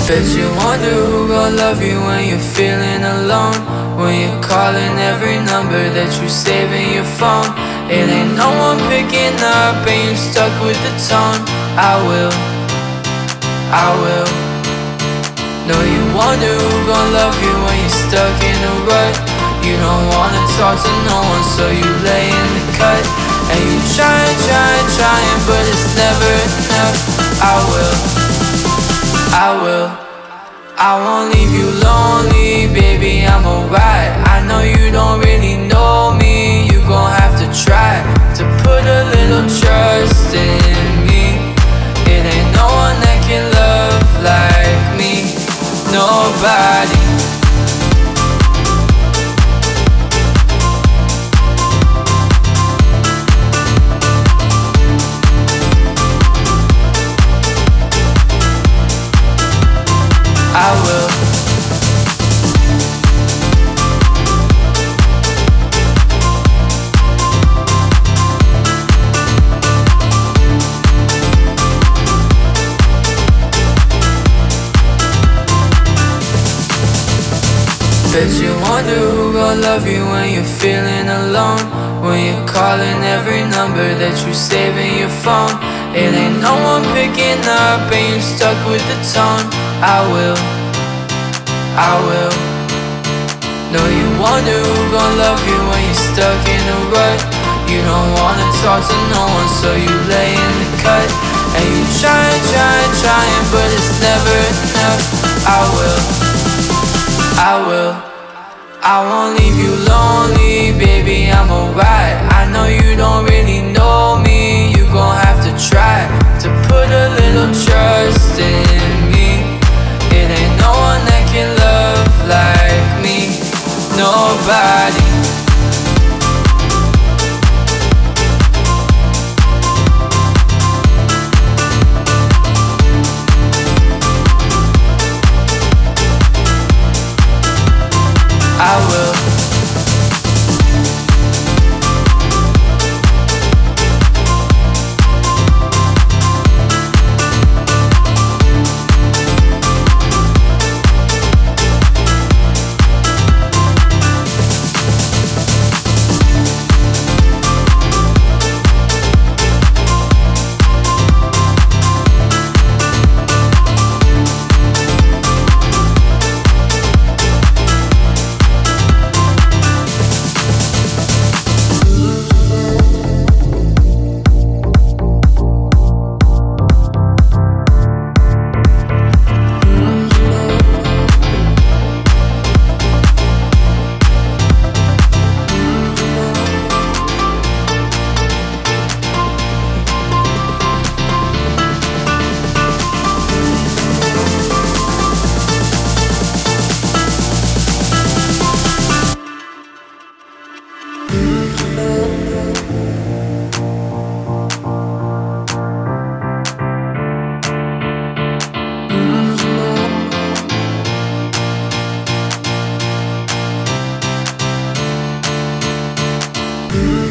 Bet you wonder who gon' love you when you're feeling alone. When you're calling every number that you save in your phone. It ain't no one picking up and you're stuck with the tone. I will. No, you wonder who gon' love you when you're stuck in a rut. You don't wanna talk to no one, so you lay in the cut. And you trying, but it's never enough. I will. I won't leave you lonely, baby, I'm alright. I know you don't really know me, you gon' have to try to put a little trust in me. It ain't no one that can love like me, nobody. I will. Bet you wonder who gon' love you when you're feeling alone. When you're calling every number that you save in your phone. It ain't no one picking up and you're stuck with the tone. I will. No, you wonder who gon' love you when you're stuck in a rut. You don't wanna talk to no one, so you lay in the cut. And you trying, but it's never enough. I won't leave you lonely, baby, I'm alright. I know you don't really know me, you gon' have to try to put a little trust in me. It ain't no one that can love like me, nobody. I will. Mm-hmm.